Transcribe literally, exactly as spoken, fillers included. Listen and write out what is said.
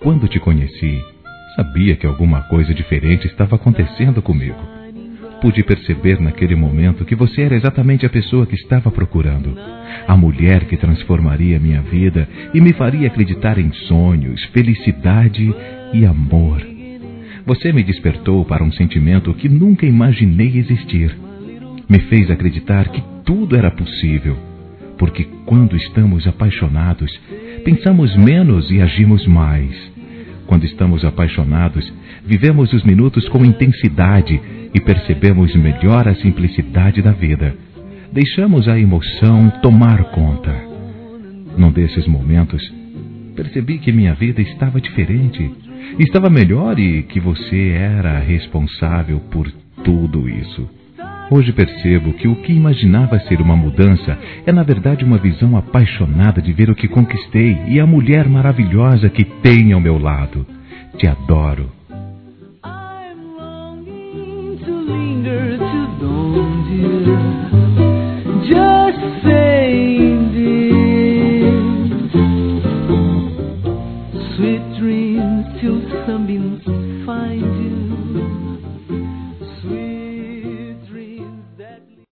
quando te conheci, sabia que alguma coisa diferente estava acontecendo comigo. Pude perceber naquele momento que você era exatamente a pessoa que estava procurando. A mulher que transformaria minha vida e me faria acreditar em sonhos, felicidade e amor. Você me despertou para um sentimento que nunca imaginei existir. Me fez acreditar que tudo era possível, porque quando estamos apaixonados, pensamos menos e agimos mais. Quando estamos apaixonados, vivemos os minutos com intensidade e percebemos melhor a simplicidade da vida. Deixamos a emoção tomar conta. Num desses momentos, percebi que minha vida estava diferente, estava melhor e que você era responsável por tudo isso. Hoje percebo que o que imaginava ser uma mudança é na verdade uma visão apaixonada de ver o que conquistei e a mulher maravilhosa que tenho ao meu lado. Te adoro.